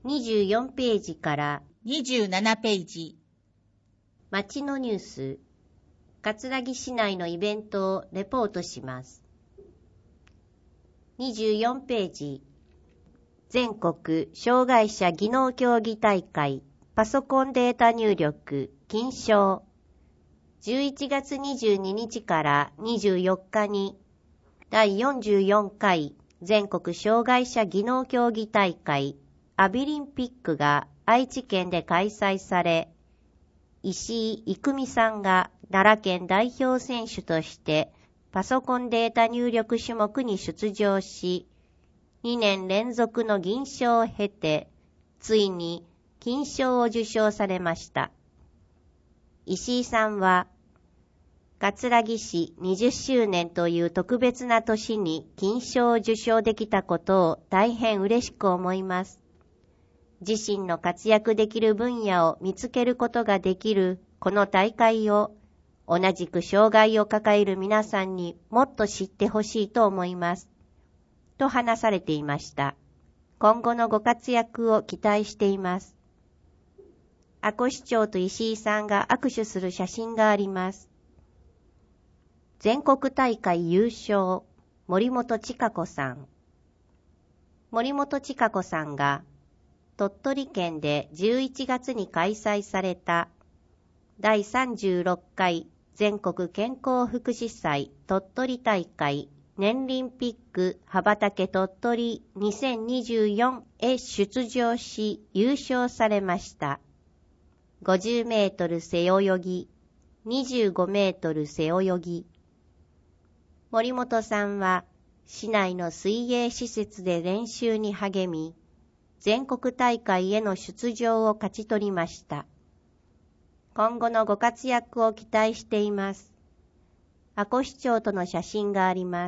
24ページから 27ページ。 町のニュース、葛城市内のイベントをレポートします。24ページ、全国障害者技能競技大会パソコンデータ入力金賞。11月22日から24日に第44回全国障害者技能競技大会アビリンピックが愛知県で開催され、石井郁美さんが奈良県代表選手としてパソコンデータ入力種目に出場し、2年連続の銀賞を経て、ついに金賞を受賞されました。石井さんは、葛城市20周年という特別な年に金賞を受賞できたことを大変嬉しく思います。自身の活躍できる分野を見つけることができるこの大会を、同じく障害を抱える皆さんにもっと知ってほしいと思います。と話されていました。今後のご活躍を期待しています。阿古市長と石井さんが握手する写真があります。全国大会優勝、森本千佳子さん。森本千佳子さんが鳥取県で11月に開催された第36回全国健康福祉祭鳥取大会年輪ピック羽ばたけ鳥取2024へ出場し優勝されました。50メートル背泳ぎ、25メートル背泳ぎ。森本さんは市内の水泳施設で練習に励み、全国大会への出場を勝ち取りました。今後のご活躍を期待しています。阿古市長との写真があります。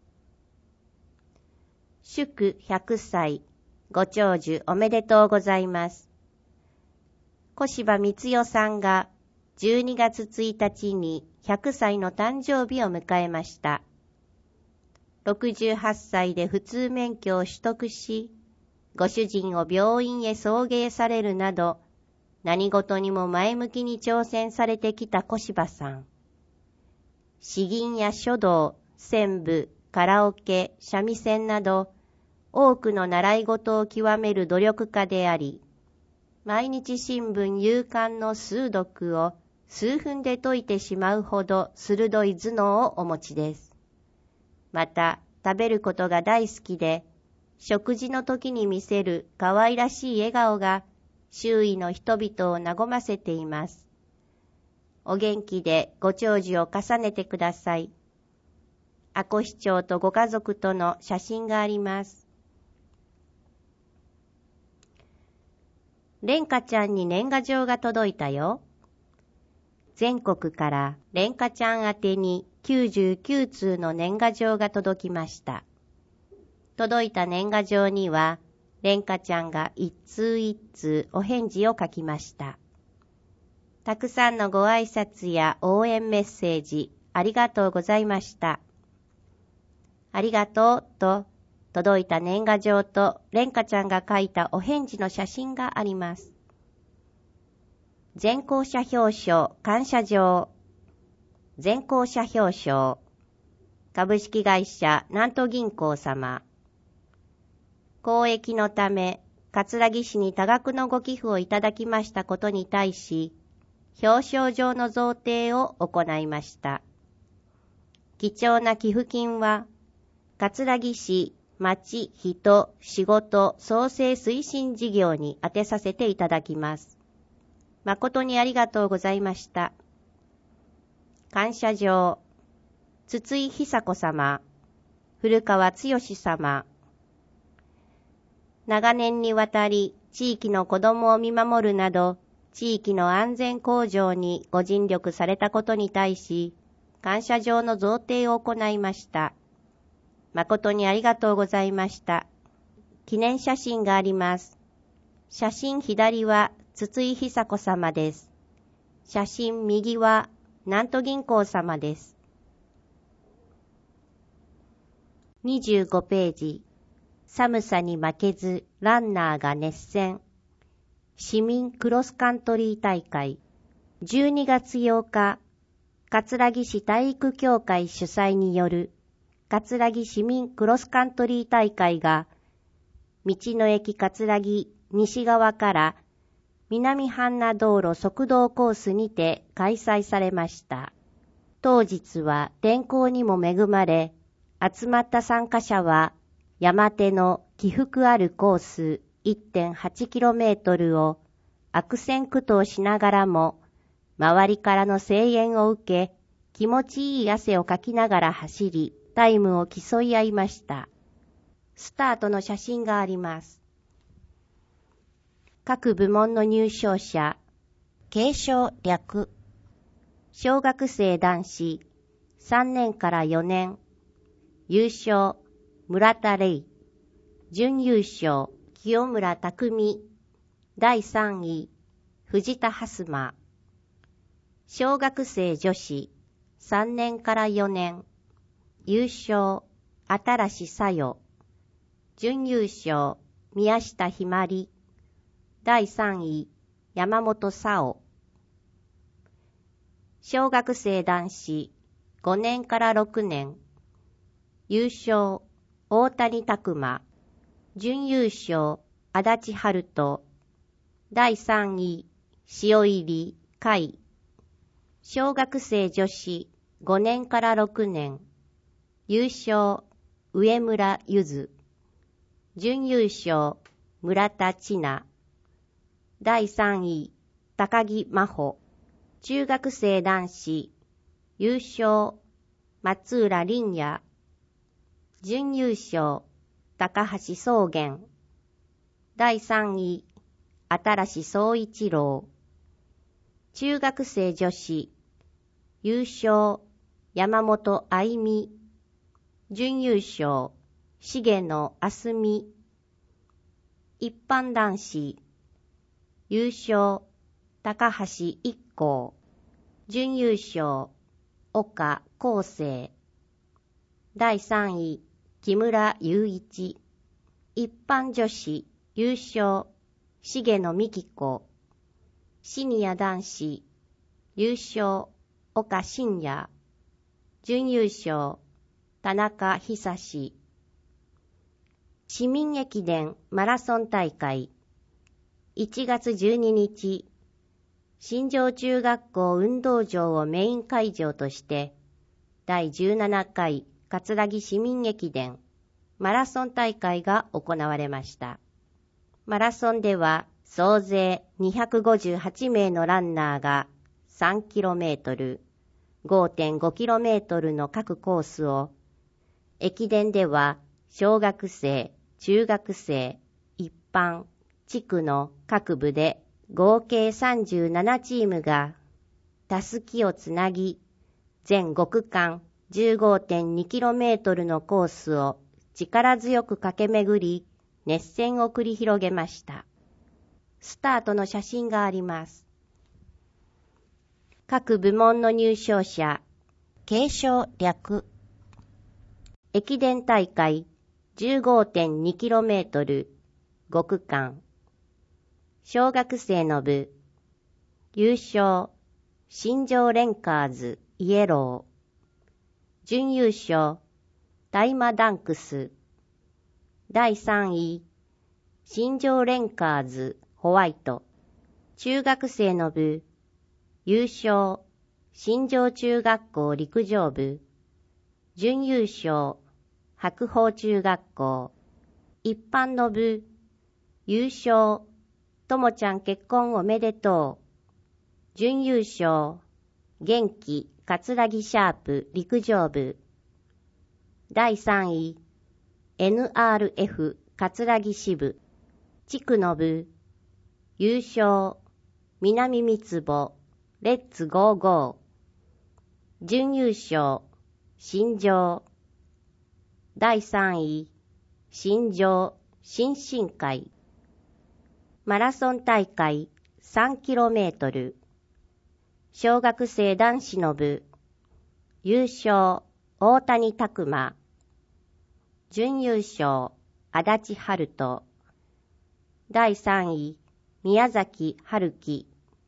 祝100歳、ご長寿おめでとうございます。小柴光代さんが12月1日に100歳の誕生日を迎えました。68歳で普通免許を取得し、ご主人を病院へ送迎されるなど、何事にも前向きに挑戦されてきた小柴さん。詩吟や書道、旋舞、カラオケ、三味線など、多くの習い事を極める努力家であり、毎日新聞夕刊の数読を数分で解いてしまうほど鋭い頭脳をお持ちです。また、食べることが大好きで、食事の時に見せる可愛らしい笑顔が周囲の人々を和ませています。お元気でご長寿を重ねてください。阿古市長とご家族との写真があります。蓮華ちゃんに年賀状が届いたよ。全国から蓮華ちゃん宛てに99通の年賀状が届きました。届いた年賀状には、蓮華ちゃんが一通一通お返事を書きました。たくさんのご挨拶や応援メッセージ、ありがとうございました。ありがとうと、届いた年賀状と蓮華ちゃんが書いたお返事の写真があります。全校舎表彰感謝状。全校舎表彰。株式会社南都銀行様。公益のため、葛城市に多額のご寄付をいただきましたことに対し、表彰状の贈呈を行いました。貴重な寄付金は、葛城市町人仕事創生推進事業に充てさせていただきます。誠にありがとうございました。感謝状、筒井久子様、古川剛様。長年にわたり地域の子どもを見守るなど、地域の安全向上にご尽力されたことに対し、感謝状の贈呈を行いました。誠にありがとうございました。記念写真があります。写真左は筒井久子様です。写真右は南都銀行様です。25ページ。 寒さに負けずランナーが熱戦。市民クロスカントリー大会。12月8日、葛城市体育協会主催による葛城市民クロスカントリー大会が、道の駅葛城西側から南阪奈道路側道コースにて開催されました。当日は天候にも恵まれ、集まった参加者は山手の起伏あるコース 1.8km を悪戦苦闘しながらも、周りからの声援を受け、気持ちいい汗をかきながら走り、タイムを競い合いました。スタートの写真があります。各部門の入賞者。 継承略。 小学生男子3年から4年。優勝、村田玲。準優勝、清村匠。第3位、藤田蓮馬。小学生女子3年から4年。優勝、新小夜。準優勝、宮下ひまり。第3位、山本沙央。小学生男子5年から6年。優勝、大谷拓磨。準優勝、足立春人。第3位、塩入海。小学生女子5年から6年。優勝、上村ゆず。準優勝、村田千奈。第3位、高木真帆。中学生男子、優勝、松浦凛也。準優勝、高橋宗元。第3位、新宗一郎。中学生女子、優勝、山本愛美。準優勝、重野あすみ。一般男子、優勝、高橋一行。準優勝、岡康生。第3位、木村雄一。一般女子、優勝、重野美希子。シニア男子、優勝、岡真也。準優勝、田中久志。市民駅伝マラソン大会。1月12日、新庄中学校運動場をメイン会場として、第17回葛城市民駅伝マラソン大会が行われました。マラソンでは総勢258名のランナーが 3km、5.5km の各コースを、駅伝では小学生、中学生、一般、地区の各部で合計37チームがたすきをつなぎ、全5区間 15.2km のコースを力強く駆け巡り、熱戦を繰り広げました。スタートの写真があります。各部門の入賞者。 継承略。 駅伝大会 15.2km 5区間。小学生の部。優勝、新庄レンカーズイエロー。準優勝、大麻ダンクス。第3位、新庄レンカーズホワイト。中学生の部。優勝、新庄中学校陸上部。準優勝、白鵬中学校。一般の部。優勝、ともちゃん結婚おめでとう。準優勝、元気葛城シャープ陸上部。第3位、NRF 葛城支部。地区の部。優勝、南三坪レッツゴーゴー。準優勝、新庄。第3位、新庄新進会。マラソン大会 3km。小学生男子の部。優勝、大谷拓磨。準優勝、 足立春人。第3位、宮崎春樹。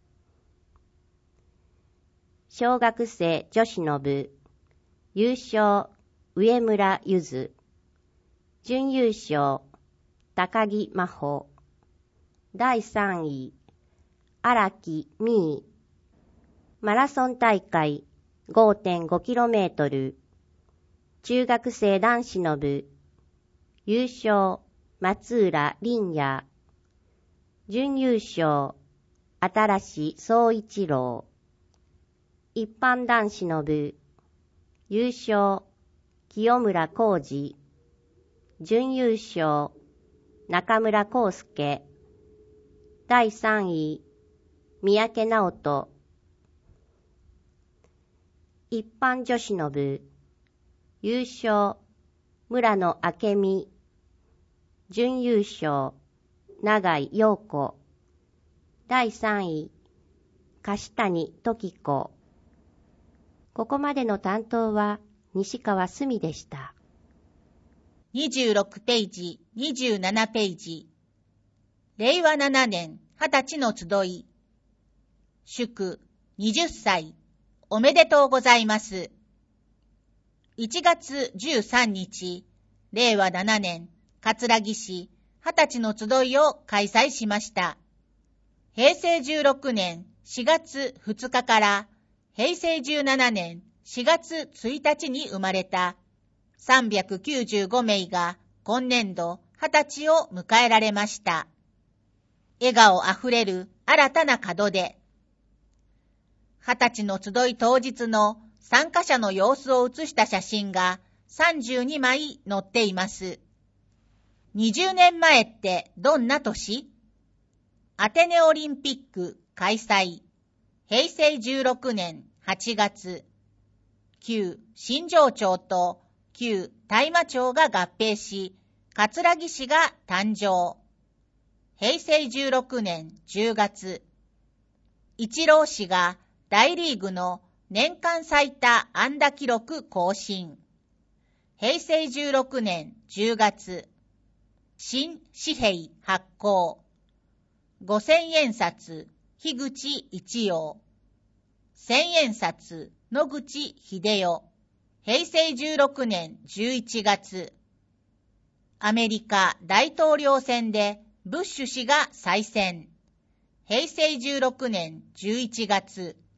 小学生女子の部、優勝、上村ゆず。準優勝、高木真帆。第3位、荒木美依。マラソン大会 5.5km。中学生男子の部、優勝、松浦凛也。準優勝、新宗一郎。一般男子の部、優勝、清村浩二。準優勝、中村康介。第3位、三宅直人。一般女子の部、優勝、村野明美。準優勝、永井陽子。第3位、樫谷時子。ここまでの担当は西川澄でした。 26ページ、27ページ。令和7年20歳の集い。祝20歳。おめでとうございます。1月13日、令和7年、葛城市20歳の集いを開催しました。平成16年4月2日から平成17年4月1日に生まれた395名が今年度20歳を迎えられました。笑顔あふれる新たな門出。20歳の集い当日の参加者の様子を写した写真が32枚載っています。20年前ってどんな年？アテネオリンピック開催。平成16年8月。旧新庄町と旧大麻町が合併し、葛城市が誕生。平成16年10月。イチロー氏が大リーグの年間最多安打記録更新。平成16年10月。新紙幣発行。5000円札、樋口一葉。1000円札、野口秀夫。平成16年11月。アメリカ大統領選でブッシュ氏が再選。平成16年11月。